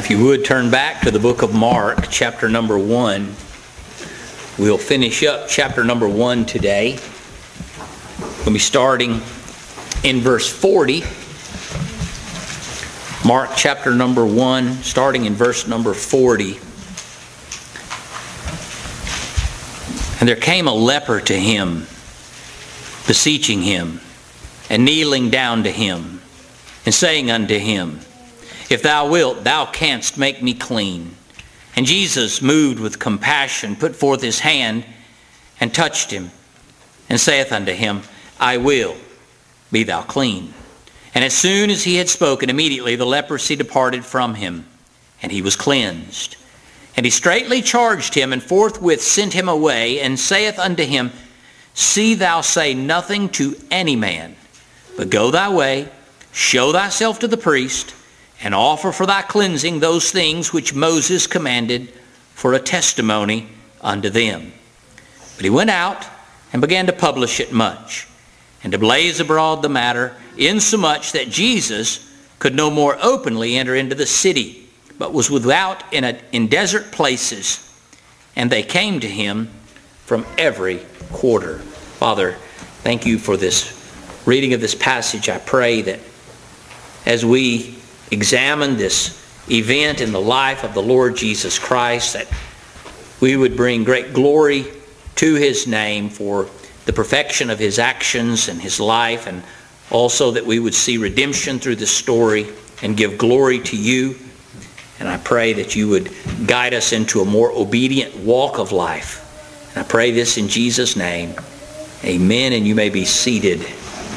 If you would turn back to the book of Mark, chapter number 1. We'll finish up chapter number 1 today. We'll be starting in verse 40. Mark chapter number 1, starting in verse number 40. And there came a leper to him, beseeching him, and kneeling down to him, and saying unto him, If thou wilt, thou canst make me clean. And Jesus, moved with compassion, put forth his hand, and touched him, and saith unto him, I will, be thou clean. And as soon as he had spoken, immediately the leprosy departed from him, and he was cleansed. And he straitly charged him, and forthwith sent him away, and saith unto him, See thou say nothing to any man, but go thy way, show thyself to the priest, and offer for thy cleansing those things which Moses commanded for a testimony unto them. But he went out and began to publish it much, and to blaze abroad the matter, insomuch that Jesus could no more openly enter into the city, but was without in desert places. And they came to him from every quarter. Father, thank you for this reading of this passage. I pray that as we examine this event in the life of the Lord Jesus Christ, that we would bring great glory to his name for the perfection of his actions and his life, and also that we would see redemption through the story and give glory to you. And I pray that you would guide us into a more obedient walk of life. And I pray this in Jesus' name. Amen. And you may be seated.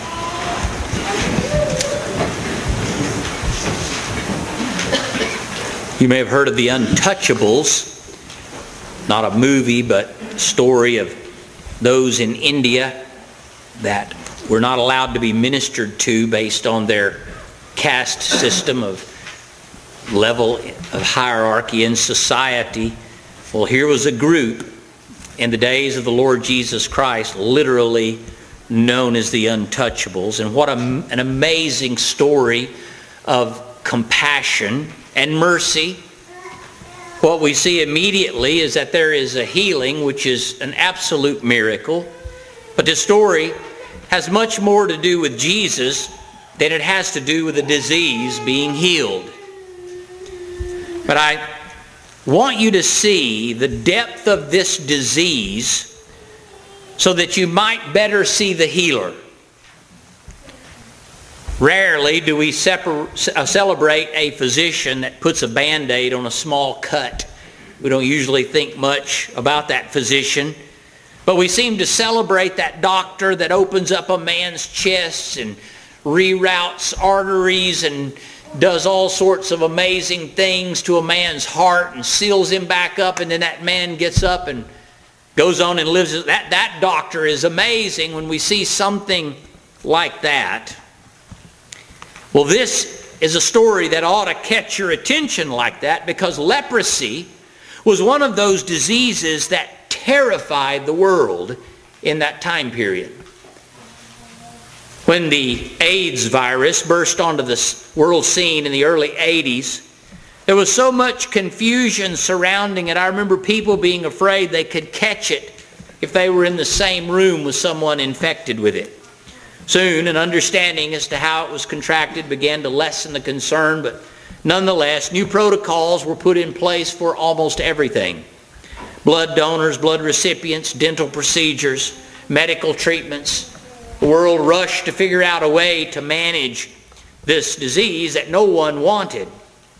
You may have heard of the Untouchables, not a movie, but a story of those in India that were not allowed to be ministered to based on their caste system of level of hierarchy in society. Well, here was a group in the days of the Lord Jesus Christ, literally known as the Untouchables. And what an amazing story of compassion and mercy. What we see immediately is that there is a healing, which is an absolute miracle. But the story has much more to do with Jesus than it has to do with a disease being healed. But I want you to see the depth of this disease so that you might better see the healer. Rarely do we celebrate a physician that puts a Band-Aid on a small cut. We don't usually think much about that physician. But we seem to celebrate that doctor that opens up a man's chest and reroutes arteries and does all sorts of amazing things to a man's heart and seals him back up, and then that man gets up and goes on and lives. That doctor is amazing when we see something like that. Well, this is a story that ought to catch your attention like that, because leprosy was one of those diseases that terrified the world in that time period. When the AIDS virus burst onto the world scene in the early 80s, there was so much confusion surrounding it. I remember people being afraid they could catch it if they were in the same room with someone infected with it. Soon, an understanding as to how it was contracted began to lessen the concern, but nonetheless, new protocols were put in place for almost everything. Blood donors, blood recipients, dental procedures, medical treatments. The world rushed to figure out a way to manage this disease that no one wanted.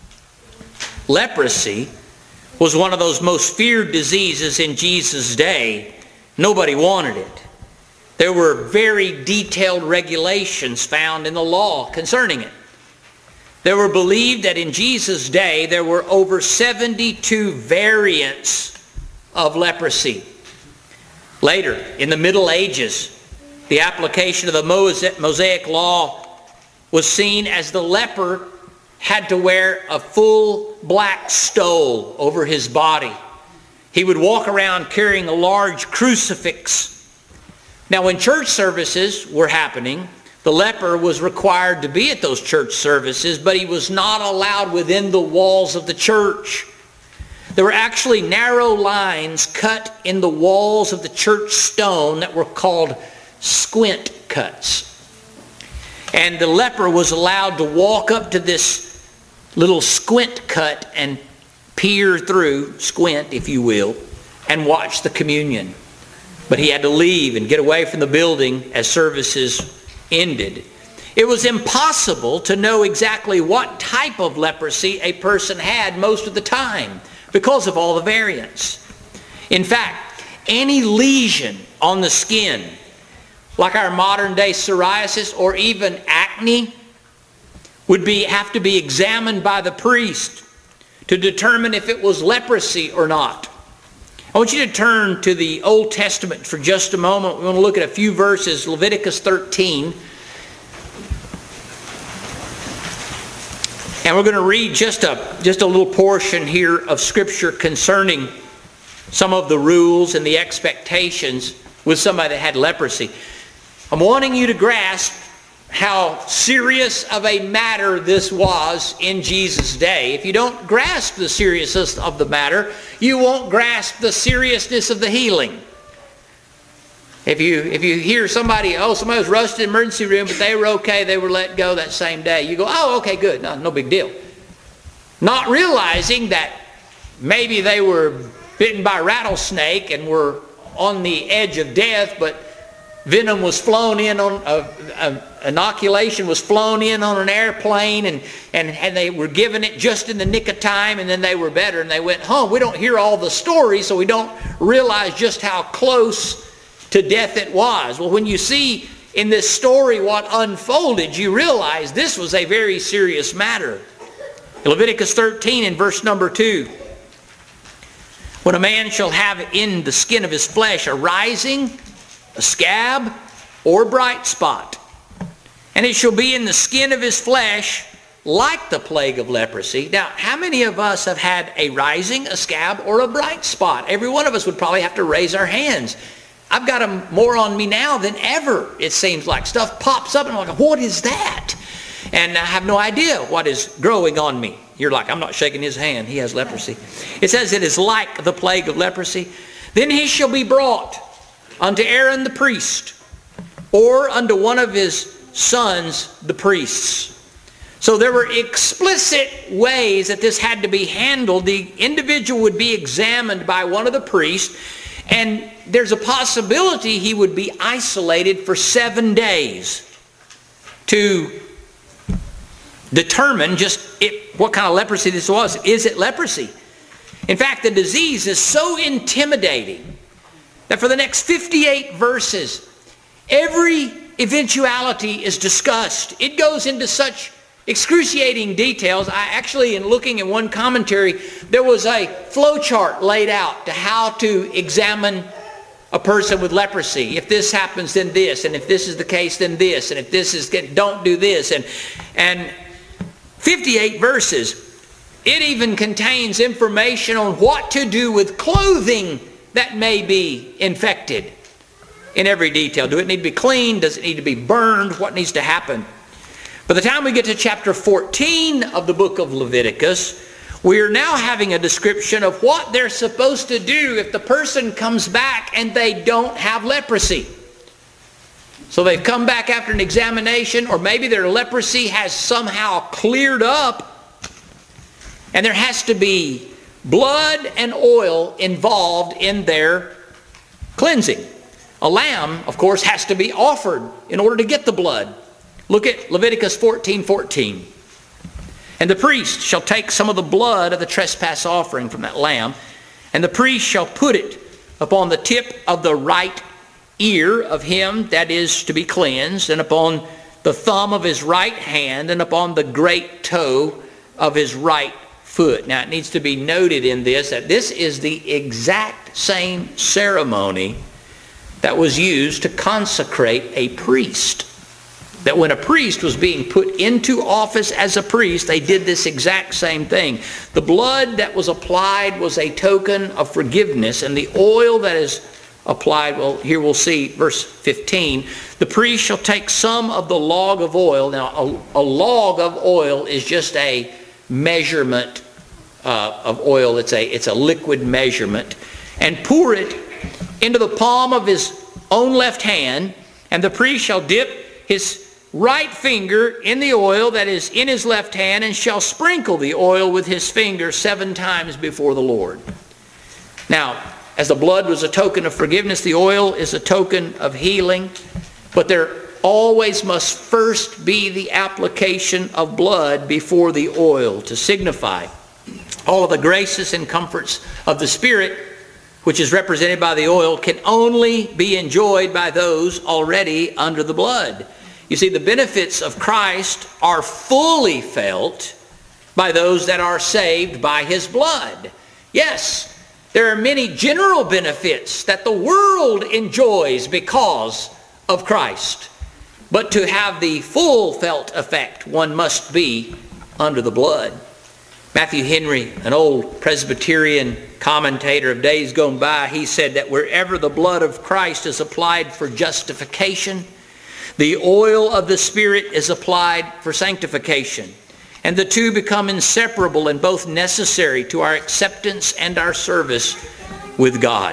Leprosy was one of those most feared diseases in Jesus' day. Nobody wanted it. There were very detailed regulations found in the law concerning it. There were believed that in Jesus' day there were over 72 variants of leprosy. Later, in the Middle Ages, the application of the Mosaic law was seen as the leper had to wear a full black stole over his body. He would walk around carrying a large crucifix. Now, when church services were happening, the The leper was required to be at those church services, but he was not allowed within the walls of the church. There were actually narrow lines cut in the walls of the church stone that were called squint cuts. And the leper was allowed to walk up to this little squint cut and peer through, squint if you will, and watch the communion. But he had to leave and get away from the building as services ended. It was impossible to know exactly what type of leprosy a person had most of the time because of all the variants. In fact, any lesion on the skin, like our modern day psoriasis or even acne, would have to be examined by the priest to determine if it was leprosy or not. I want you to turn to the Old Testament for just a moment. We want to look at a few verses, Leviticus 13. And we're going to read just a little portion here of Scripture concerning some of the rules and the expectations with somebody that had leprosy. I'm wanting you to grasp how serious of a matter this was in Jesus' day. If you don't grasp the seriousness of the matter, you won't grasp the seriousness of the healing. If you hear somebody was rushed in the emergency room, but they were okay, they were let go that same day, you go, oh, okay, good, no big deal. Not realizing that maybe they were bitten by a rattlesnake and were on the edge of death, but venom was flown in on, inoculation was flown in on an airplane, and they were given it just in the nick of time, and then they were better and they went home. We don't hear all the stories, so we don't realize just how close to death it was. Well, when you see in this story what unfolded, you realize this was a very serious matter. Leviticus 13 in verse number 2. When a man shall have in the skin of his flesh a rising, a scab, or a bright spot, and it shall be in the skin of his flesh like the plague of leprosy. Now, how many of us have had a rising, a scab, or a bright spot? Every one of us would probably have to raise our hands. I've got them more on me now than ever, it seems like. Stuff pops up and I'm like, what is that? And I have no idea what is growing on me. You're like, I'm not shaking his hand. He has leprosy. It says it is like the plague of leprosy. Then he shall be brought unto Aaron the priest, or unto one of his sons the priests. So there were explicit ways that this had to be handled. The individual would be examined by one of the priests, and there's a possibility he would be isolated for 7 days to determine just what kind of leprosy this was. Is it leprosy? In fact, the disease is so intimidating that for the next 58 verses, every eventuality is discussed. It goes into such excruciating details. I actually, in looking at one commentary, there was a flow chart laid out to how to examine a person with leprosy. If this happens, then this, and if this is the case, then this, and if this is, don't do this, and 58 verses. It even contains information on what to do with clothing that may be infected in every detail. Do it need to be cleaned? Does it need to be burned? What needs to happen? By the time we get to chapter 14 of the book of Leviticus, we are now having a description of what they're supposed to do if the person comes back and they don't have leprosy. So they've come back after an examination, or maybe their leprosy has somehow cleared up, and there has to be blood and oil involved in their cleansing. A lamb, of course, has to be offered in order to get the blood. Look at Leviticus 14:14. And the priest shall take some of the blood of the trespass offering from that lamb, and the priest shall put it upon the tip of the right ear of him that is to be cleansed, and upon the thumb of his right hand, and upon the great toe of his right foot. Now it needs to be noted in this that this is the exact same ceremony that was used to consecrate a priest. That when a priest was being put into office as a priest, they did this exact same thing. The blood that was applied was a token of forgiveness, and the oil that is applied. Well, here we'll see verse 15. The priest shall take some of the log of oil. Now, a log of oil is just a measurement of oil. It's a liquid measurement. And pour it into the palm of his own left hand. And the priest shall dip his right finger in the oil that is in his left hand, and shall sprinkle the oil with his finger 7 times before the Lord. Now, as the blood was a token of forgiveness, the oil is a token of healing. But there always must first be the application of blood before the oil to signify all of the graces and comforts of the Spirit, which is represented by the oil, can only be enjoyed by those already under the blood. You see, the benefits of Christ are fully felt by those that are saved by his blood. Yes, there are many general benefits that the world enjoys because of Christ. But to have the full felt effect, one must be under the blood. Matthew Henry, an old Presbyterian commentator of days gone by, he said that wherever the blood of Christ is applied for justification, the oil of the Spirit is applied for sanctification. And the two become inseparable and both necessary to our acceptance and our service with God.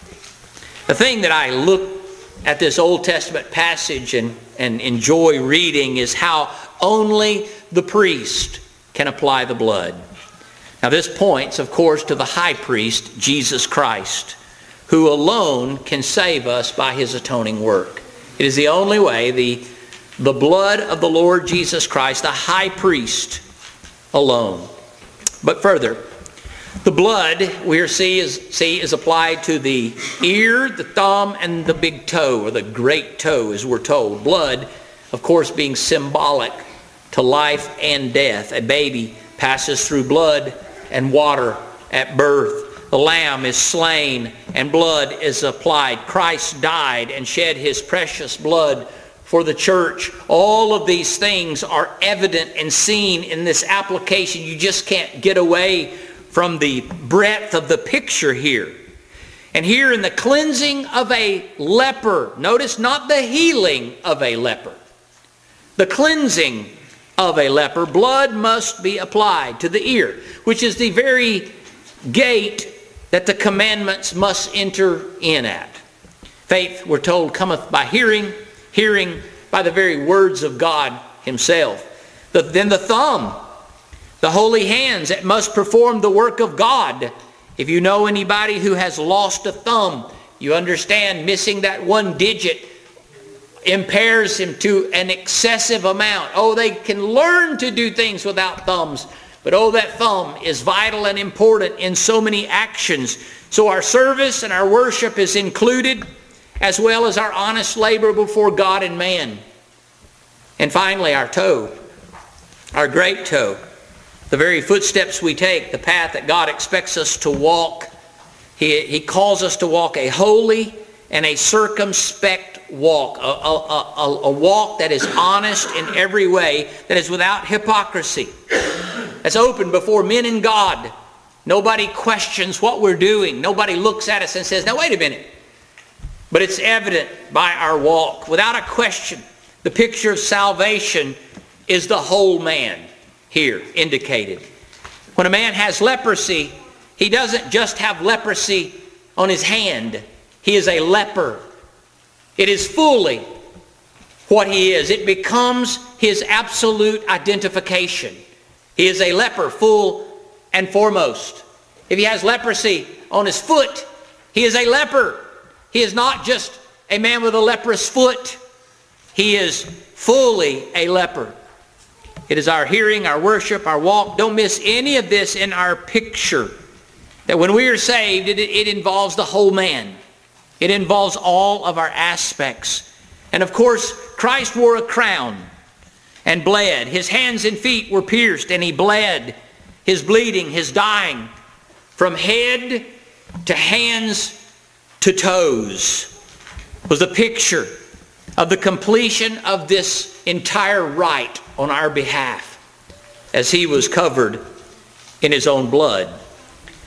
The thing that I look at this Old Testament passage and enjoy reading is how only the priest can apply the blood. Now this points, of course, to the high priest, Jesus Christ, who alone can save us by his atoning work. It is the only way, the blood of the Lord Jesus Christ, the high priest alone. But further, the blood we see is applied to the ear, the thumb, and the big toe, or the great toe, as we're told. Blood, of course, being symbolic to life and death. A baby passes through blood and water at birth. The lamb is slain and blood is applied. Christ died and shed his precious blood for the church. All of these things are evident and seen in this application. You just can't get away from the breadth of the picture here. And here in the cleansing of a leper, notice not the healing of a leper, the cleansing of a leper, blood must be applied to the ear, which is the very gate that the commandments must enter in at. Faith, we're told, cometh by hearing, hearing by the very words of God himself. Then the thumb, the holy hands that must perform the work of God. If you know anybody who has lost a thumb, you understand missing that one digit impairs him to an excessive amount. Oh, they can learn to do things without thumbs. But oh, that thumb is vital and important in so many actions. So our service and our worship is included, as well as our honest labor before God and man. And finally, our toe, our great toe, the very footsteps we take, the path that God expects us to walk. He calls us to walk a holy and a circumspect walk, a walk that is honest in every way, that is without hypocrisy. That's open before men and God. Nobody questions what we're doing. Nobody looks at us and says, now wait a minute. But it's evident by our walk. Without a question, the picture of salvation is the whole man here indicated. When a man has leprosy, he doesn't just have leprosy on his hand. He is a leper. It is fully what he is. It becomes his absolute identification. He is a leper, full and foremost. If he has leprosy on his foot, he is a leper. He is not just a man with a leprous foot. He is fully a leper. It is our hearing, our worship, our walk. Don't miss any of this in our picture. That when we are saved, it involves the whole man. It involves all of our aspects. And of course, Christ wore a crown and bled. His hands and feet were pierced and he bled. His bleeding, his dying, from head to hands to toes, was the picture of the completion of this entire rite on our behalf, as he was covered in his own blood.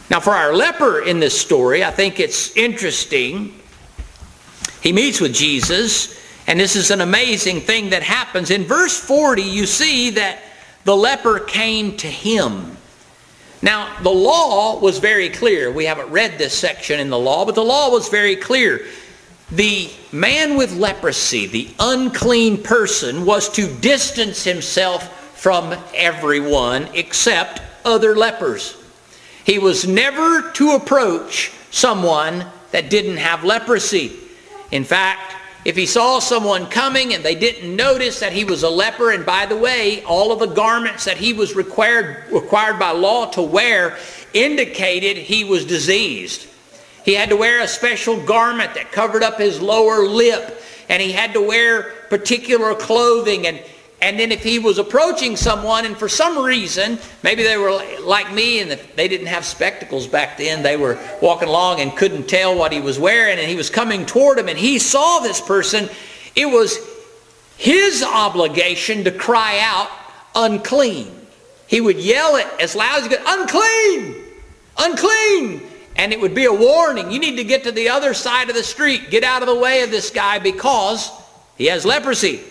Now for our leper in this story, I think it's interesting. He meets with Jesus, and this is an amazing thing that happens. In verse 40, you see that the leper came to him. Now, the law was very clear. We haven't read this section in the law, but the law was very clear. The man with leprosy, the unclean person, was to distance himself from everyone except other lepers. He was never to approach someone that didn't have leprosy. In fact, if he saw someone coming and they didn't notice that he was a leper, and by the way, all of the garments that he was required by law to wear indicated he was diseased. He had to wear a special garment that covered up his lower lip, and he had to wear particular clothing. And then if he was approaching someone, and for some reason, maybe they were like me and they didn't have spectacles back then, they were walking along and couldn't tell what he was wearing, and he was coming toward him and he saw this person, it was his obligation to cry out, unclean. He would yell it as loud as he could, unclean, unclean. And it would be a warning. You need to get to the other side of the street. Get out of the way of this guy because he has leprosy.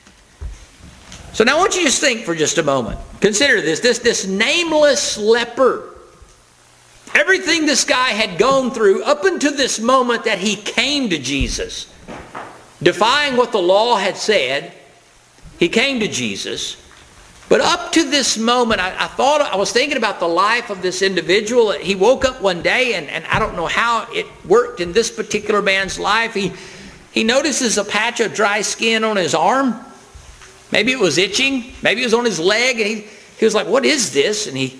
So now I want you to just think for just a moment. Consider this nameless leper. Everything this guy had gone through up until this moment that he came to Jesus, defying what the law had said, he came to Jesus. But up to this moment, I was thinking about the life of this individual. He woke up one day, and I don't know how it worked in this particular man's life. He notices a patch of dry skin on his arm. Maybe it was itching. Maybe it was on his leg. And he was like, what is this? And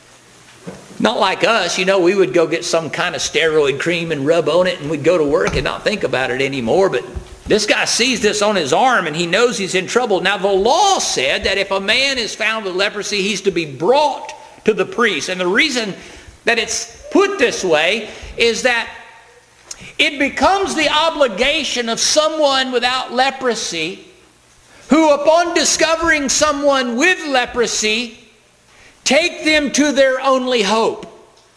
not like us, we would go get some kind of steroid cream and rub on it, and we'd go to work and not think about it anymore. But this guy sees this on his arm, and he knows he's in trouble. Now, the law said that if a man is found with leprosy, he's to be brought to the priest. And the reason that it's put this way is that it becomes the obligation of someone without leprosy who, upon discovering someone with leprosy, take them to their only hope.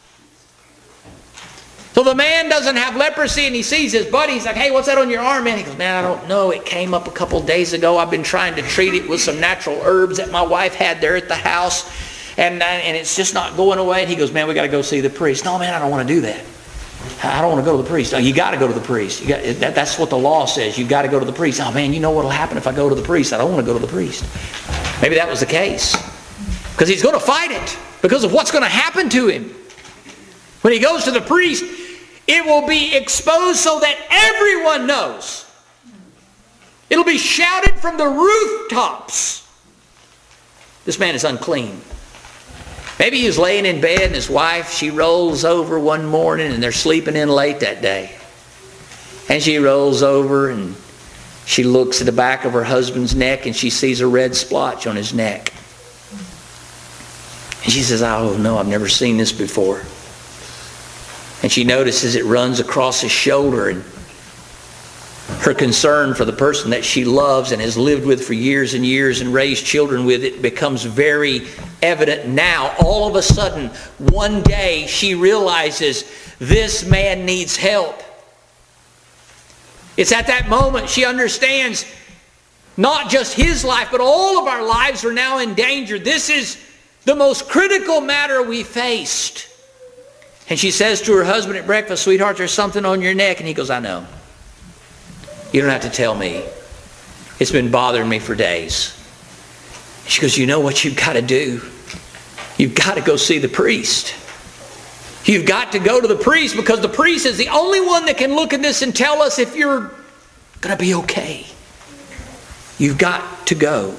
So the man doesn't have leprosy, and he sees his buddy. He's like, hey, what's that on your arm, man? He goes, man, I don't know. It came up a couple days ago. I've been trying to treat it with some natural herbs that my wife had there at the house, and it's just not going away. And he goes, man, we got to go see the priest. No, man, I don't want to do that. I don't want to go to the priest. No, you got to go to the priest. That's what the law says. You got to go to the priest. Oh, man, you know what will happen if I go to the priest? I don't want to go to the priest. Maybe that was the case. Because he's going to fight it because of what's going to happen to him. When he goes to the priest, it will be exposed so that everyone knows. It'll be shouted from the rooftops. This man is unclean. Maybe he was laying in bed and his wife, she rolls over one morning and they're sleeping in late that day. And she rolls over and she looks at the back of her husband's neck and she sees a red splotch on his neck. And she says, oh no, I've never seen this before. And she notices it runs across his shoulder, and her concern for the person that she loves and has lived with for years and years and raised children with, it becomes very evident now. All of a sudden, one day, she realizes this man needs help. It's at that moment she understands not just his life, but all of our lives are now in danger. This is the most critical matter we faced. And she says to her husband at breakfast, sweetheart, there's something on your neck. And he goes, I know. You don't have to tell me. It's been bothering me for days. She goes, you know what you've got to do? You've got to go see the priest. You've got to go to the priest, because the priest is the only one that can look at this and tell us if you're going to be okay. You've got to go.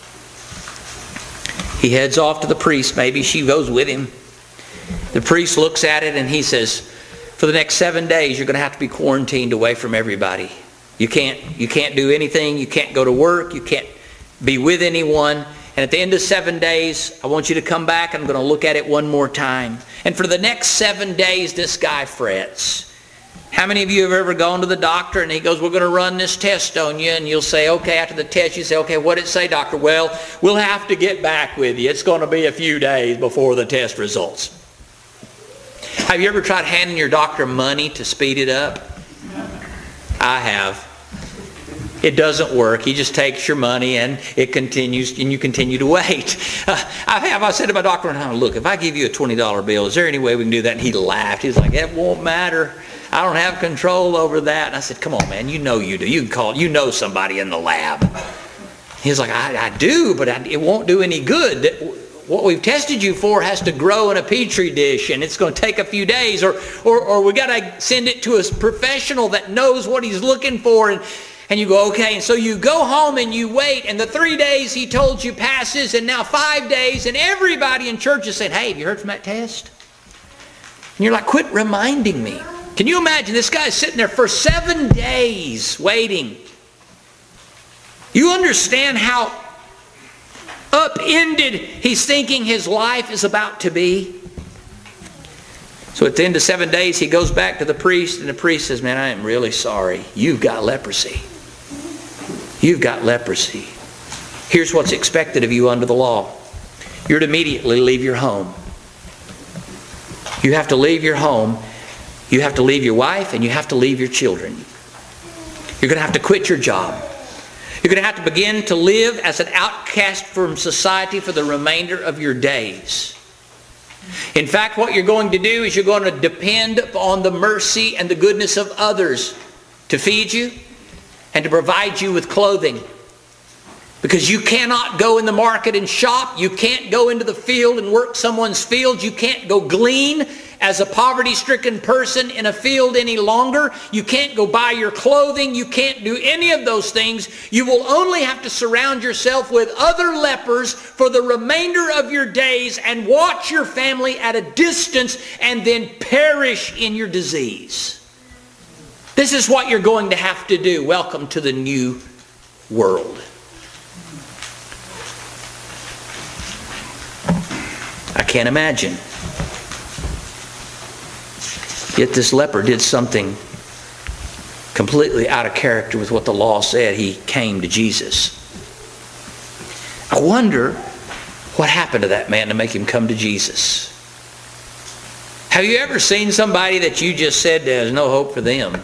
He heads off to the priest. Maybe she goes with him. The priest looks at it and he says, for the next 7 days, you're going to have to be quarantined away from everybody. You can't do anything. You can't go to work. You can't be with anyone. And at the end of 7 days, I want you to come back. I'm going to look at it one more time. And for the next 7 days, this guy frets. How many of you have ever gone to the doctor and he goes, we're going to run this test on you, and you'll say, okay, after the test, you say, okay, what did it say, doctor? Well, we'll have to get back with you. It's going to be a few days before the test results. Have you ever tried handing your doctor money to speed it up? I have. It doesn't work. He just takes your money and it continues, and you continue to wait. I said to my doctor, look, if I give you a $20 bill, is there any way we can do that? And he laughed. He was like, it won't matter. I don't have control over that. And I said, come on, man, you know you do. You can call, you know somebody in the lab. He was like, I do, but it won't do any good. What we've tested you for has to grow in a petri dish, and it's going to take a few days, or we got to send it to a professional that knows what he's looking for. And you go, okay. And so you go home and you wait, and the 3 days he told you passes, and now 5 days, and everybody in church is saying, hey, have you heard from that test? And you're like, quit reminding me. Can you imagine this guy's sitting there for 7 days waiting? You understand how upended he's thinking his life is about to be? So at the end of 7 days, he goes back to the priest, and the priest says, man, I am really sorry. You've got leprosy. You've got leprosy. Here's what's expected of you under the law. You're to immediately leave your home. You have to leave your home. You have to leave your wife, and you have to leave your children. You're going to have to quit your job. You're going to have to begin to live as an outcast from society for the remainder of your days. In fact, what you're going to do is you're going to depend on the mercy and the goodness of others to feed you and to provide you with clothing. Because you cannot go in the market and shop. You can't go into the field and work someone's field. You can't go glean as a poverty-stricken person in a field any longer. You can't go buy your clothing. You can't do any of those things. You will only have to surround yourself with other lepers for the remainder of your days and watch your family at a distance and then perish in your disease. This is what you're going to have to do. Welcome to the new world. I can't imagine. Yet this leper did something completely out of character with what the law said. He came to Jesus. I wonder what happened to that man to make him come to Jesus. Have you ever seen somebody that you just said there's no hope for them?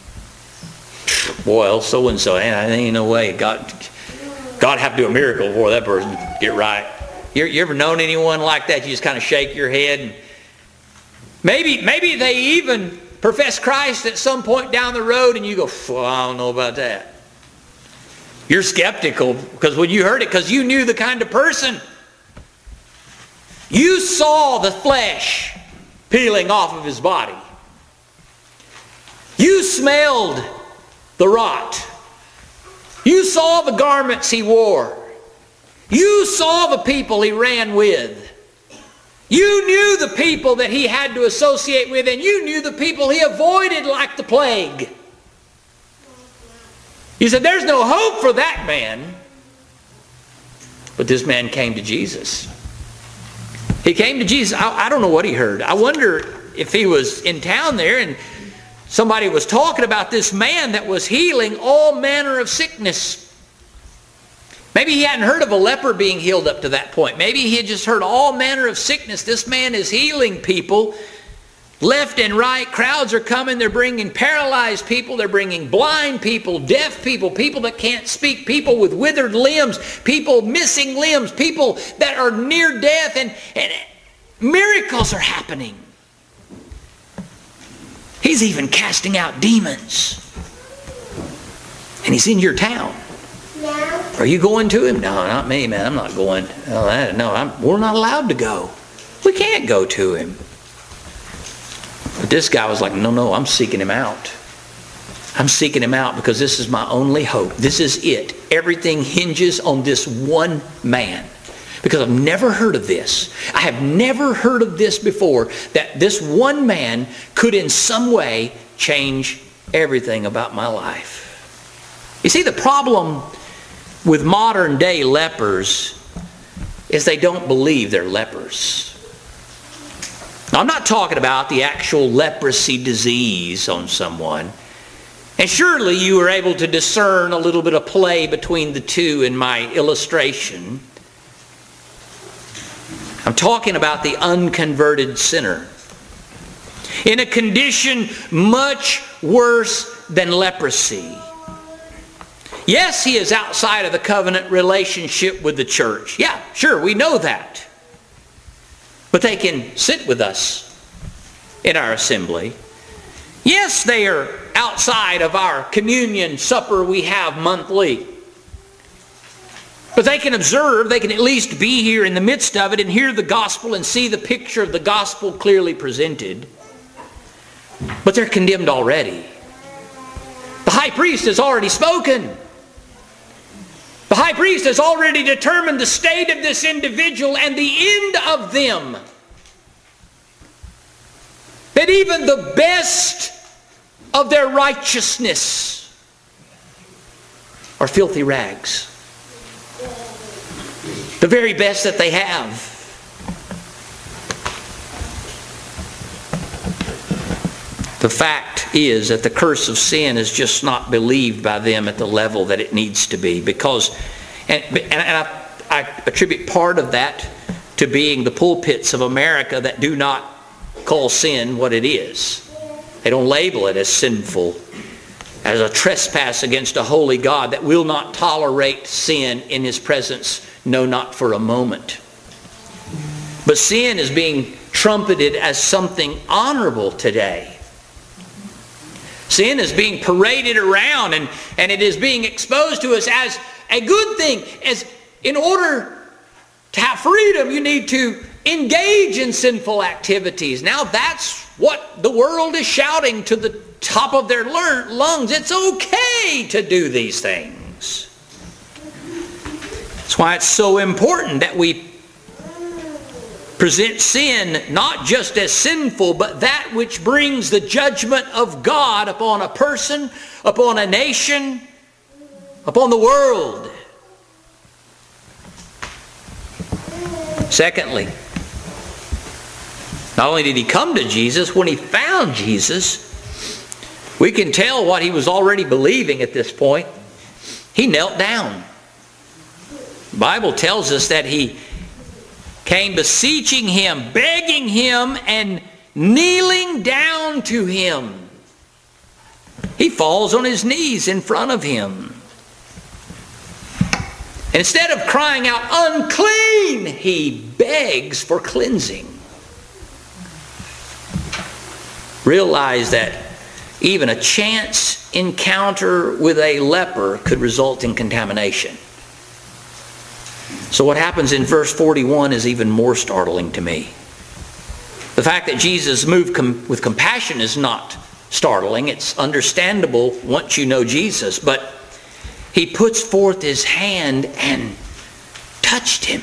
Boy, so-and-so, there ain't no way. God have to do a miracle before that person get right. You ever known anyone like that? You just kind of shake your head. And maybe they even profess Christ at some point down the road, and you go, I don't know about that. You're skeptical because when you heard it, because you knew the kind of person. You saw the flesh peeling off of his body. You smelled the rot. You saw the garments he wore. You saw the people he ran with. You knew the people that he had to associate with, and you knew the people he avoided like the plague. You said, there's no hope for that man. But this man came to Jesus. He came to Jesus. I don't know what he heard. I wonder if he was in town there and somebody was talking about this man that was healing all manner of sickness. Maybe he hadn't heard of a leper being healed up to that point. Maybe he had just heard all manner of sickness. This man is healing people left and right. Crowds are coming. They're bringing paralyzed people. They're bringing blind people, deaf people, people that can't speak, people with withered limbs, people missing limbs, people that are near death, and miracles are happening. He's even casting out demons. And he's in your town. No. Are you going to him? No, not me, man. I'm not going. We're not allowed to go. We can't go to him. But this guy was like, no, I'm seeking him out. I'm seeking him out because this is my only hope. This is it. Everything hinges on this one man. Because I've never heard of this. I have never heard of this before, that this one man could in some way change everything about my life. You see, the problem with modern day lepers is they don't believe they're lepers. Now, I'm not talking about the actual leprosy disease on someone. And surely you were able to discern a little bit of play between the two in my illustration. I'm talking about the unconverted sinner. in a condition much worse than leprosy. Yes, he is outside of the covenant relationship with the church. Yeah, sure, we know that. But they can sit with us in our assembly. Yes, they are outside of our communion supper we have monthly. But they can observe, they can at least be here in the midst of it and hear the gospel and see the picture of the gospel clearly presented. But they're condemned already. The high priest has already spoken. The high priest has already determined the state of this individual and the end of them. That even the best of their righteousness are filthy rags. The very best that they have. The fact is that the curse of sin is just not believed by them at the level that it needs to be. Because, and I attribute part of that to being the pulpits of America that do not call sin what it is. They don't label it as sinful, as a trespass against a holy God that will not tolerate sin in His presence, no, not for a moment. But sin is being trumpeted as something honorable today. Sin is being paraded around and it is being exposed to us as a good thing. As in order to have freedom, you need to engage in sinful activities. Now that's what the world is shouting to the top of their lungs. It's okay to do these things. That's why it's so important that we present sin not just as sinful, but that which brings the judgment of God upon a person, upon a nation, upon the world. Secondly, not only did he come to Jesus, when he found Jesus, we can tell what he was already believing at this point. He knelt down. The Bible tells us that he came beseeching him, begging him, and kneeling down to him. He falls on his knees in front of him. Instead of crying out, "Unclean," he begs for cleansing. Realize that even a chance encounter with a leper could result in contamination. So what happens in verse 41 is even more startling to me. The fact that Jesus moved with compassion is not startling. It's understandable once you know Jesus. But he puts forth his hand and touched him.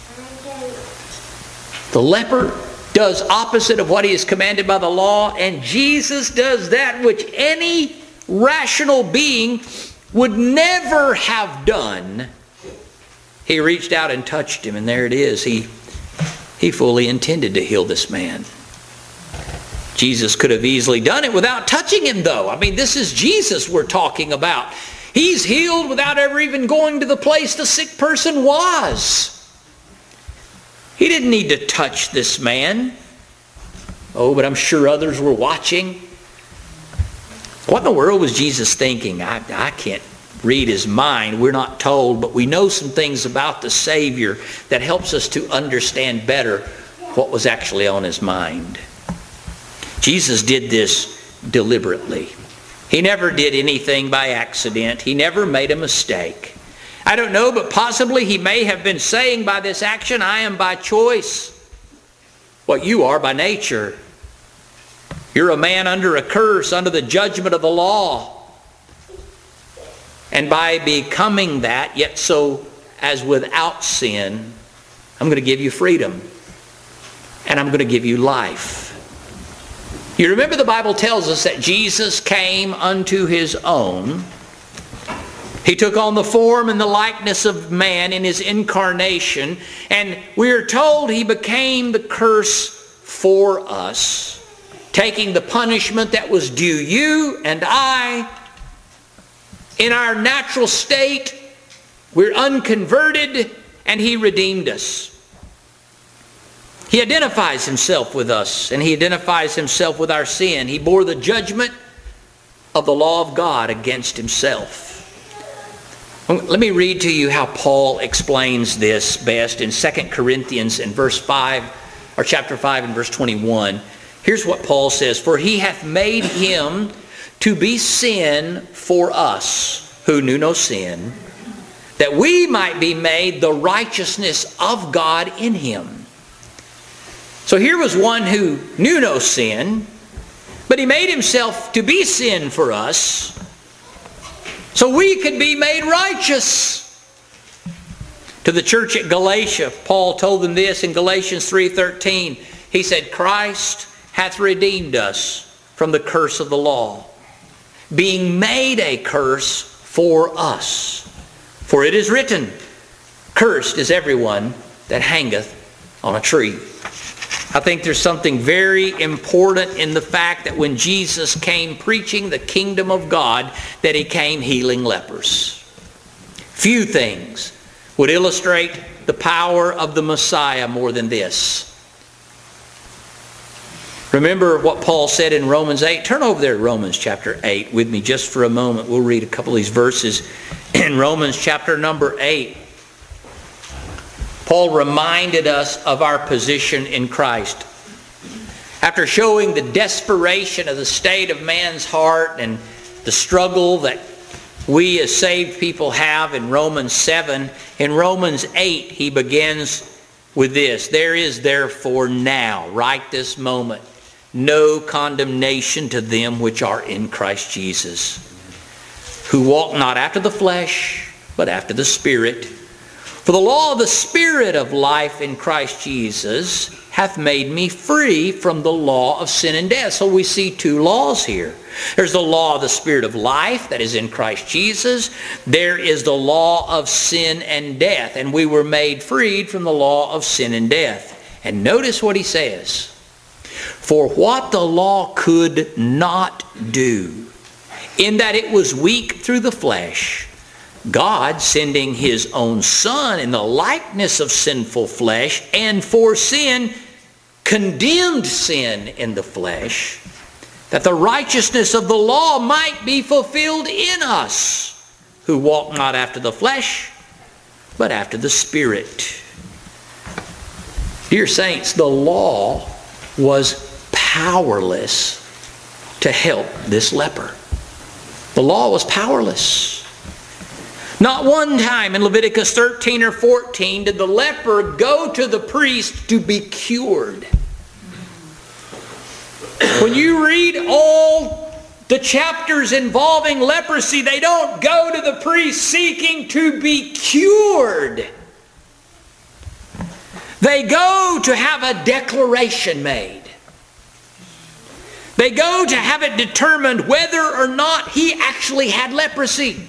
The leper does opposite of what he is commanded by the law, and Jesus does that which any rational being would never have done. He reached out and touched him, and there it is. He fully intended to heal this man. Jesus could have easily done it without touching him, though. I mean, this is Jesus we're talking about. He's healed without ever even going to the place the sick person was. He didn't need to touch this man. Oh, but I'm sure others were watching. What in the world was Jesus thinking? I can't read his mind. We're not told, but we know some things about the Savior that helps us to understand better what was actually on his mind. Jesus did this deliberately. He never did anything by accident. He never made a mistake. I don't know, but possibly he may have been saying by this action, "I am by choice what you are by nature. You're a man under a curse, under the judgment of the law. And by becoming that, yet so as without sin, I'm going to give you freedom. And I'm going to give you life." You remember the Bible tells us that Jesus came unto his own. He took on the form and the likeness of man in his incarnation. And we are told he became the curse for us, taking the punishment that was due you and I. In our natural state, we're unconverted, and he redeemed us. He identifies himself with us, and he identifies himself with our sin. He bore the judgment of the law of God against himself. Let me read to you how Paul explains this best in 2 Corinthians in verse 5, or chapter 5 and verse 21. Here's what Paul says, "For he hath made him to be sin for us, who knew no sin, that we might be made the righteousness of God in him." So here was one who knew no sin, but he made himself to be sin for us, so we could be made righteous. To the church at Galatia, Paul told them this in Galatians 3:13. He said, "Christ hath redeemed us from the curse of the law, being made a curse for us. For it is written, Cursed is everyone that hangeth on a tree." I think there's something very important in the fact that when Jesus came preaching the kingdom of God, that he came healing lepers. Few things would illustrate the power of the Messiah more than this. Remember what Paul said in Romans 8? Turn over there to Romans chapter 8 with me just for a moment. We'll read a couple of these verses. In Romans chapter number 8, Paul reminded us of our position in Christ. After showing the desperation of the state of man's heart and the struggle that we as saved people have in Romans 7, in Romans 8 he begins with this: "There is therefore now," right this moment, "no condemnation to them which are in Christ Jesus, who walk not after the flesh, but after the Spirit. For the law of the Spirit of life in Christ Jesus hath made me free from the law of sin and death." So we see two laws here. There's the law of the Spirit of life that is in Christ Jesus. There is the law of sin and death. And we were made freed from the law of sin and death. And notice what he says. "For what the law could not do, in that it was weak through the flesh, God, sending his own Son in the likeness of sinful flesh, and for sin, condemned sin in the flesh, that the righteousness of the law might be fulfilled in us, who walk not after the flesh, but after the Spirit." Dear saints, the law was powerless to help this leper. The law was powerless. Not one time in Leviticus 13 or 14 did the leper go to the priest to be cured. When you read all the chapters involving leprosy, they don't go to the priest seeking to be cured. They go to have a declaration made. They go to have it determined whether or not he actually had leprosy.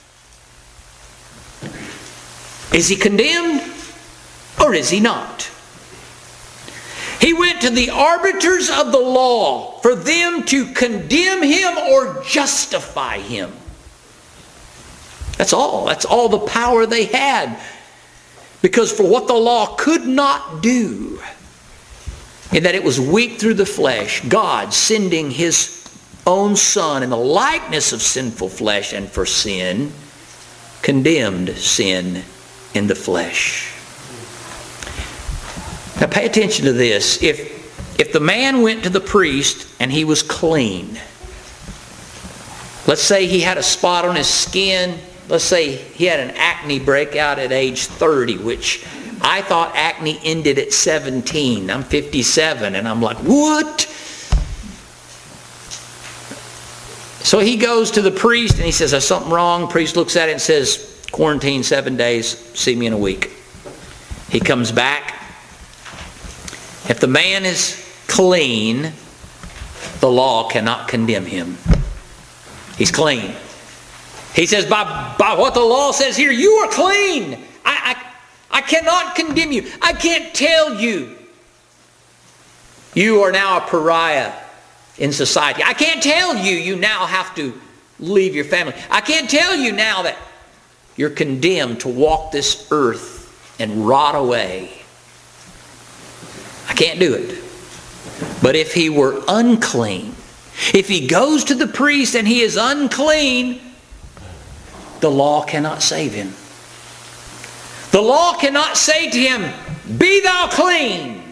Is he condemned or is he not? He went to the arbiters of the law for them to condemn him or justify him. That's all. That's all the power they had. Because for what the law could not do, in that it was weak through the flesh, God sending his own Son in the likeness of sinful flesh, and for sin, condemned sin in the flesh. Now pay attention to this. If the man went to the priest and he was clean, let's say he had a spot on his skin, let's say he had an acne breakout at age 30, which I thought acne ended at 17. I'm 57 and I'm like, what? So he goes to the priest and he says, "There's something wrong." The priest looks at it and says, "Quarantine 7 days, see me in a week." He comes back. If the man is clean, the law cannot condemn him. He's clean. He says, by what the law says here, you are clean. I cannot condemn you. I can't tell you you are now a pariah in society. I can't tell you you now have to leave your family. I can't tell you now that you're condemned to walk this earth and rot away. I can't do it. But if he were unclean, if he goes to the priest and he is unclean, the law cannot save him. The law cannot say to him, be thou clean.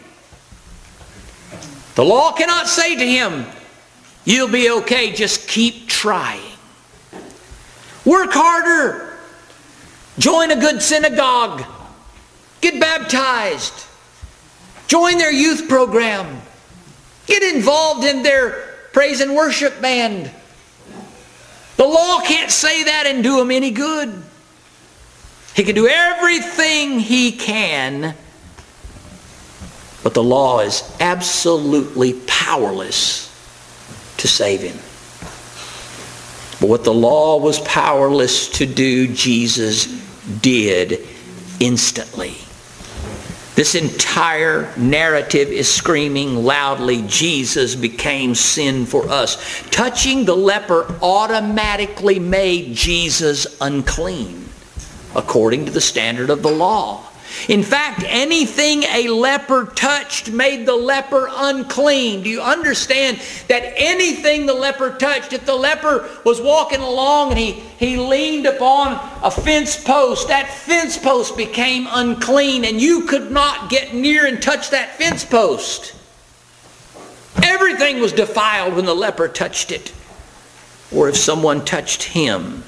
The law cannot say to him, you'll be okay, just keep trying. Work harder. Join a good synagogue. Get baptized. Join their youth program. Get involved in their praise and worship band. The law can't say that and do him any good. He can do everything he can, but the law is absolutely powerless to save him. But what the law was powerless to do, Jesus did instantly. This entire narrative is screaming loudly, Jesus became sin for us. Touching the leper automatically made Jesus unclean, according to the standard of the law. In fact, anything a leper touched made the leper unclean. Do you understand that anything the leper touched, if the leper was walking along and he leaned upon a fence post, that fence post became unclean and you could not get near and touch that fence post. Everything was defiled when the leper touched it, or if someone touched him.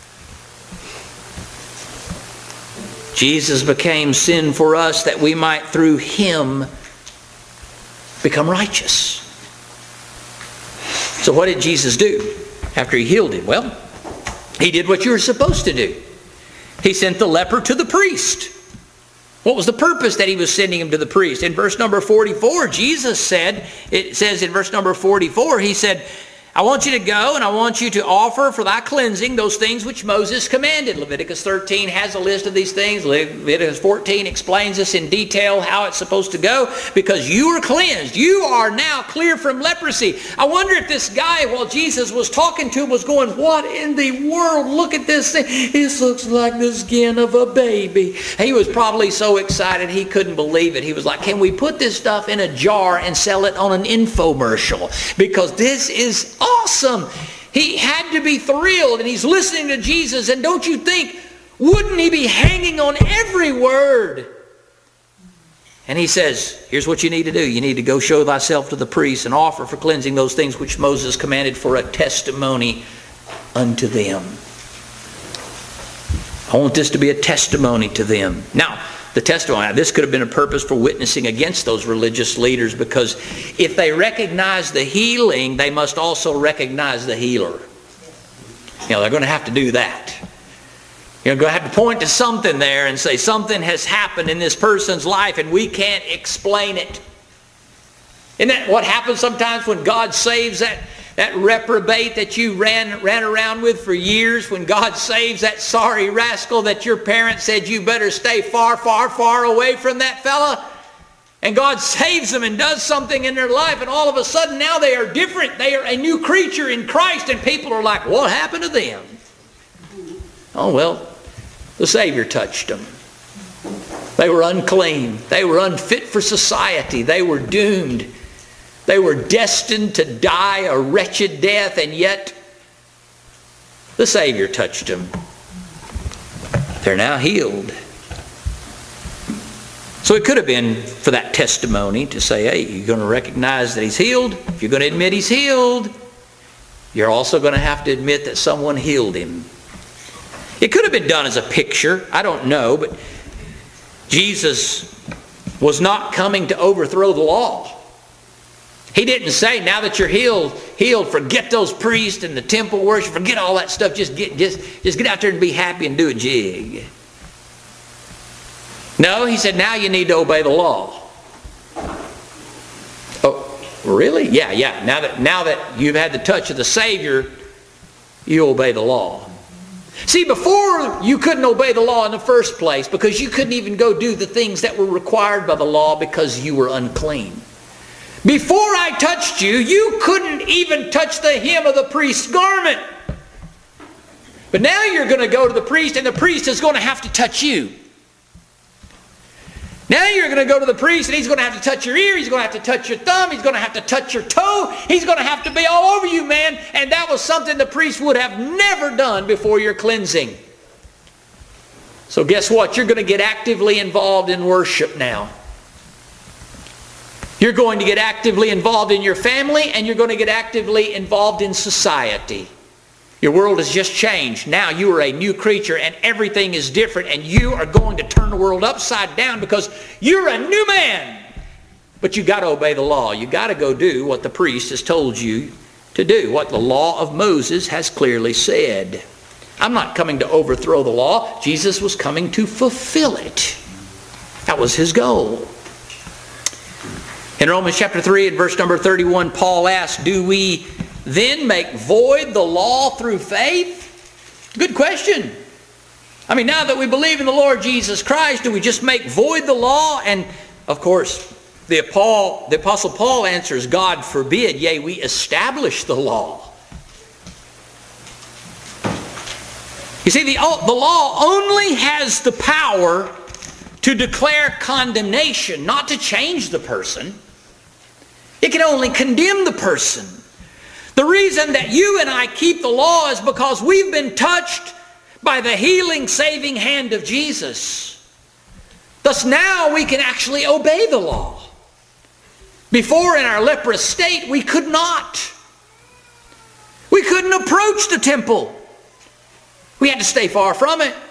Jesus became sin for us that we might through him become righteous. So what did Jesus do after he healed him? Well, he did what you were supposed to do. He sent the leper to the priest. What was the purpose that he was sending him to the priest? In verse number 44, Jesus said, it says in verse number 44, he said, I want you to go and I want you to offer for thy cleansing those things which Moses commanded. Leviticus 13 has a list of these things. Leviticus 14 explains this in detail how it's supposed to go, because you are cleansed. You are now clear from leprosy. I wonder if this guy, while Jesus was talking to him, was going, what in the world? Look at this thing. This looks like the skin of a baby. He was probably so excited he couldn't believe it. He was like, can we put this stuff in a jar and sell it on an infomercial? Because this is awesome. He had to be thrilled, and he's listening to Jesus, and don't you think, wouldn't he be hanging on every word? And he says, here's what you need to do. You need to go show thyself to the priest and offer for cleansing those things which Moses commanded for a testimony unto them. I want this to be a testimony to them. Now, the testimony, this could have been a purpose for witnessing against those religious leaders, because if they recognize the healing, they must also recognize the healer. You know, they're going to have to do that. You're going to have to point to something there and say something has happened in this person's life and we can't explain it. Isn't that what happens sometimes when God saves that reprobate that you ran around with for years? When God saves that sorry rascal that your parents said you better stay far, far, far away from that fella, and God saves them and does something in their life, and all of a sudden now they are different. They are a new creature in Christ, and people are like, what happened to them? Oh, well, the Savior touched them. They were unclean. They were unfit for society. They were doomed. They were destined to die a wretched death, and yet the Savior touched them. They're now healed. So it could have been for that testimony to say, hey, you're going to recognize that he's healed. If you're going to admit he's healed, you're also going to have to admit that someone healed him. It could have been done as a picture. I don't know, but Jesus was not coming to overthrow the law. He didn't say, now that you're healed, forget those priests and the temple worship, forget all that stuff, just get out there and be happy and do a jig. No, he said, now you need to obey the law. Oh, really? Yeah. Now that you've had the touch of the Savior, you obey the law. See, before you couldn't obey the law in the first place because you couldn't even go do the things that were required by the law because you were unclean. Before I touched you, you couldn't even touch the hem of the priest's garment. But now you're going to go to the priest, and the priest is going to have to touch you. Now you're going to go to the priest and he's going to have to touch your ear, he's going to have to touch your thumb, he's going to have to touch your toe, he's going to have to be all over you, man. And that was something the priest would have never done before your cleansing. So guess what? You're going to get actively involved in worship now. You're going to get actively involved in your family, and you're going to get actively involved in society. Your world has just changed. Now you are a new creature and everything is different, and you are going to turn the world upside down because you're a new man. But you got to obey the law. You got to go do what the priest has told you to do, what the law of Moses has clearly said. I'm not coming to overthrow the law. Jesus was coming to fulfill it. That was his goal. In Romans chapter 3 and verse number 31, Paul asks, do we then make void the law through faith? Good question. I mean, now that we believe in the Lord Jesus Christ, do we just make void the law? And of course, the Apostle Paul answers, God forbid, yea, we establish the law. You see, the law only has the power to declare condemnation, not to change the person. It can only condemn the person. The reason that you and I keep the law is because we've been touched by the healing, saving hand of Jesus. Thus now we can actually obey the law. Before, in our leprous state, we could not. We couldn't approach the temple. We had to stay far from it.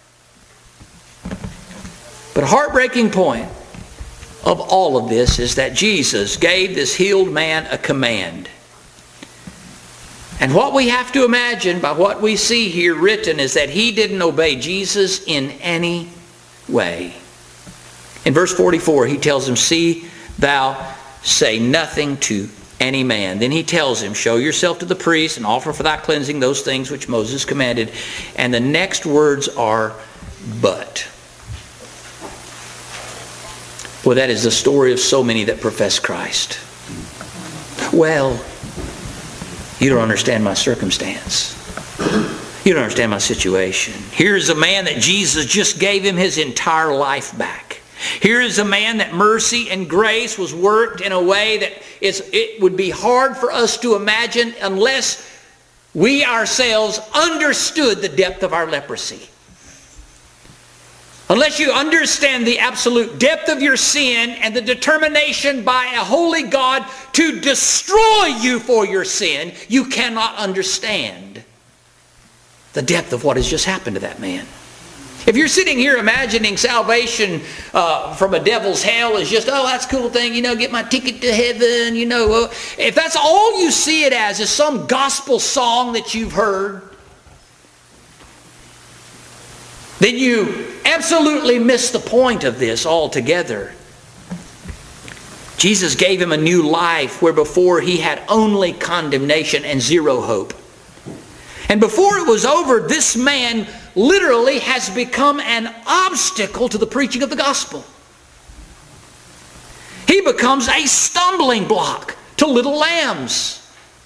But a heartbreaking point of all of this is that Jesus gave this healed man a command. And what we have to imagine by what we see here written is that he didn't obey Jesus in any way. In verse 44, he tells him, see thou say nothing to any man. Then he tells him, show yourself to the priest and offer for thy cleansing those things which Moses commanded. And the next words are, but. Well, that is the story of so many that profess Christ. Well, you don't understand my circumstance. You don't understand my situation. Here's a man that Jesus just gave him his entire life back. Here is a man that mercy and grace was worked in a way that it would be hard for us to imagine unless we ourselves understood the depth of our leprosy. Unless you understand the absolute depth of your sin and the determination by a holy God to destroy you for your sin, you cannot understand the depth of what has just happened to that man. If you're sitting here imagining salvation from a devil's hell is just, oh, that's a cool thing, get my ticket to heaven, if that's all you see it as is some gospel song that you've heard, then you absolutely miss the point of this altogether. Jesus gave him a new life where before he had only condemnation and zero hope. And before it was over, this man literally has become an obstacle to the preaching of the gospel. He becomes a stumbling block to little lambs.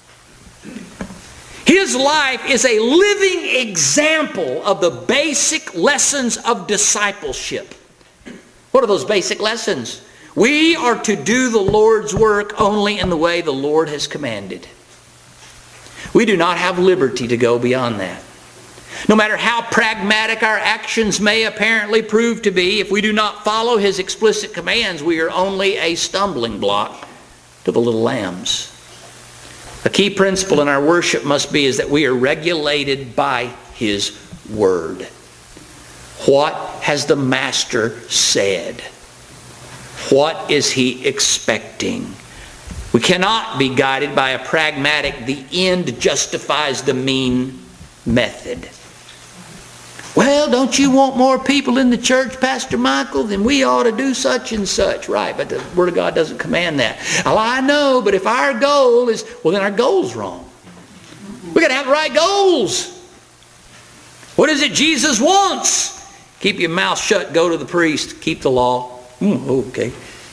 His life is a living example of the basic lessons of discipleship. What are those basic lessons? We are to do the Lord's work only in the way the Lord has commanded. We do not have liberty to go beyond that. No matter how pragmatic our actions may apparently prove to be, if we do not follow his explicit commands, we are only a stumbling block to the little lambs. A key principle in our worship must be is that we are regulated by his word. What has the master said? What is he expecting? We cannot be guided by a pragmatic, the end justifies the mean method. Well, don't you want more people in the church, Pastor Michael? Then we ought to do such and such. Right, but the Word of God doesn't command that. Well, I know, but if our goal is, well, then our goal's wrong. We've got to have the right goals. What is it Jesus wants? Keep your mouth shut, go to the priest, keep the law. Okay.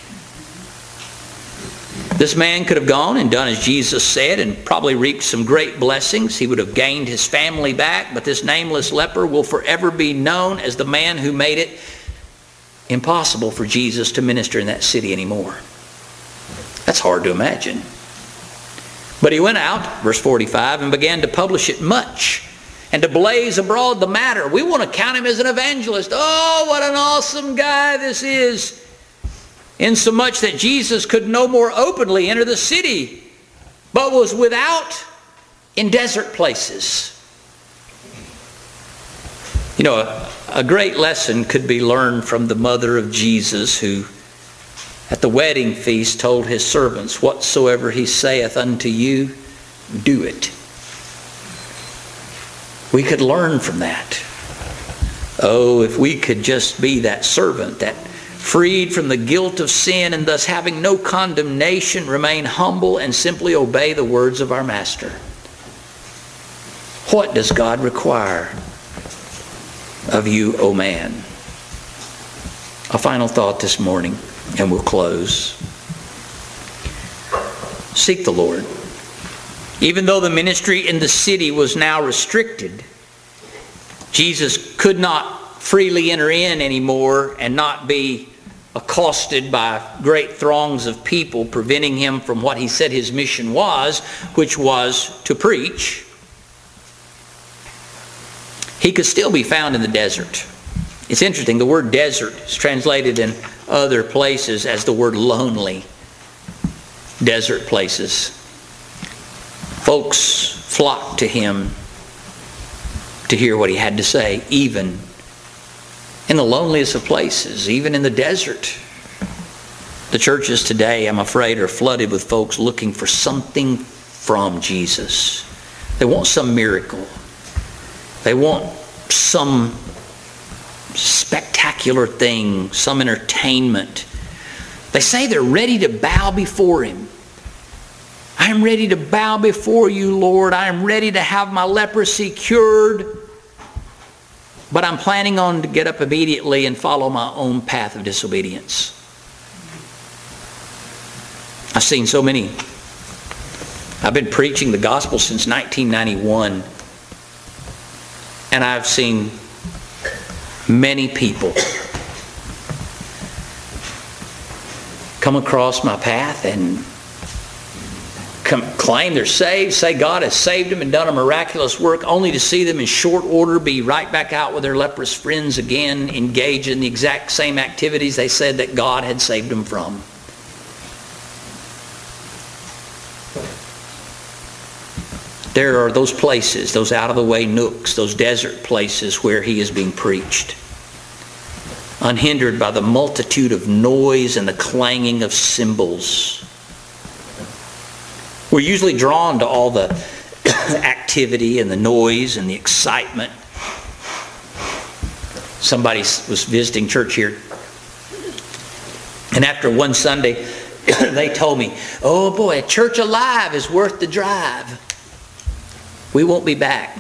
This man could have gone and done as Jesus said and probably reaped some great blessings. He would have gained his family back, but this nameless leper will forever be known as the man who made it impossible for Jesus to minister in that city anymore. That's hard to imagine. But he went out, verse 45, and began to publish it much, and to blaze abroad the matter. We want to count him as an evangelist. Oh, what an awesome guy this is. Insomuch that Jesus could no more openly enter the city, but was without in desert places. You know, a great lesson could be learned from the mother of Jesus, who at the wedding feast told his servants, whatsoever he saith unto you, do it. We could learn from that. Oh, if we could just be that servant that freed from the guilt of sin and thus having no condemnation, remain humble and simply obey the words of our Master. What does God require of you, O man? A final thought this morning, and we'll close. Seek the Lord. Even though the ministry in the city was now restricted, Jesus could not freely enter in anymore and not be accosted by great throngs of people, preventing him from what he said his mission was, which was to preach. He could still be found in the desert. It's interesting, the word desert is translated in other places as the word lonely. Desert places. Folks flocked to him to hear what he had to say, even in the loneliest of places, even in the desert. The churches today, I'm afraid, are flooded with folks looking for something from Jesus. They want some miracle. They want some spectacular thing, some entertainment. They say they're ready to bow before him. I am ready to bow before you, Lord. I am ready to have my leprosy cured. But I'm planning on to get up immediately and follow my own path of disobedience. I've seen so many. I've been preaching the gospel since 1991. And I've seen many people come across my path and claim they're saved, say God has saved them and done a miraculous work, only to see them in short order be right back out with their leprous friends again, engaged in the exact same activities they said that God had saved them from. There are those places, those out-of-the-way nooks, those desert places where he is being preached, unhindered by the multitude of noise and the clanging of cymbals. We're usually drawn to all the activity and the noise and the excitement. Somebody was visiting church here, and after one Sunday, they told me, oh boy, a church alive is worth the drive. We won't be back.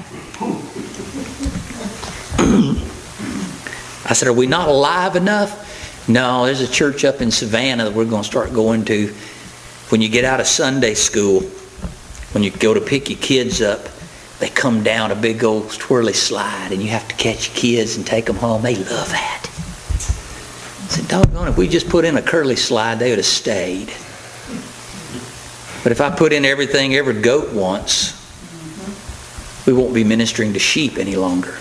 I said, are we not alive enough? No, there's a church up in Savannah that we're going to start going to. When you get out of Sunday school, when you go to pick your kids up, they come down a big old twirly slide and you have to catch your kids and take them home. They love that. I said, doggone, if we just put in a curly slide, they would have stayed. But if I put in everything every goat wants, we won't be ministering to sheep any longer.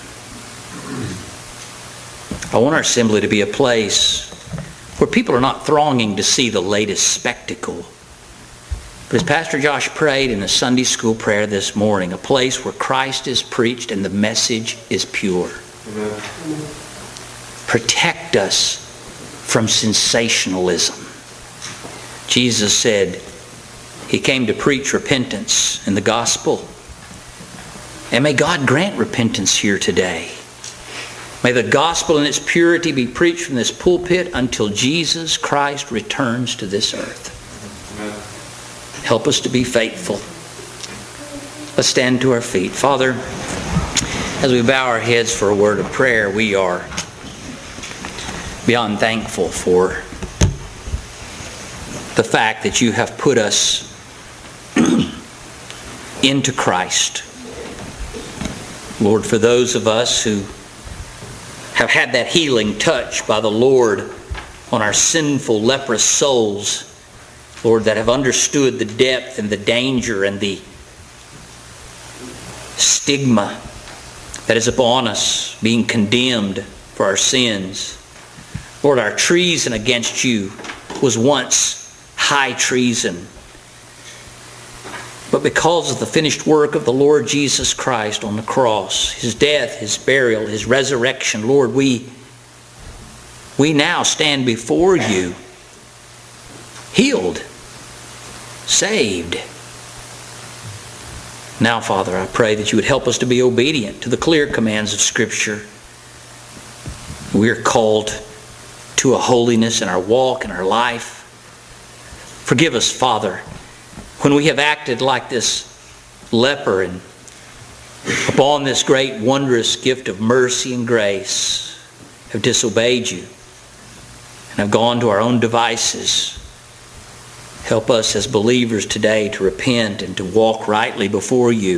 I want our assembly to be a place where people are not thronging to see the latest spectacle. But as Pastor Josh prayed in the Sunday school prayer this morning, a place where Christ is preached and the message is pure. Amen. Protect us from sensationalism. Jesus said he came to preach repentance in the gospel. And may God grant repentance here today. May the gospel in its purity be preached from this pulpit until Jesus Christ returns to this earth. Amen. Help us to be faithful. Let's stand to our feet. Father, as we bow our heads for a word of prayer, we are beyond thankful for the fact that you have put us into Christ. Lord, for those of us who have had that healing touch by the Lord on our sinful, leprous souls, Lord, that have understood the depth and the danger and the stigma that is upon us, being condemned for our sins. Lord, our treason against you was once high treason. But because of the finished work of the Lord Jesus Christ on the cross, His death, His burial, His resurrection, Lord, we now stand before you healed, saved. Now, Father, I pray that you would help us to be obedient to the clear commands of Scripture. We are called to a holiness in our walk and our life. Forgive us, Father, when we have acted like this leper and upon this great wondrous gift of mercy and grace have disobeyed you and have gone to our own devices. Help us as believers today to repent and to walk rightly before you.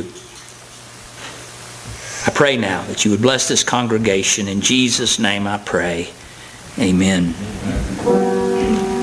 I pray now that you would bless this congregation. In Jesus' name I pray. Amen.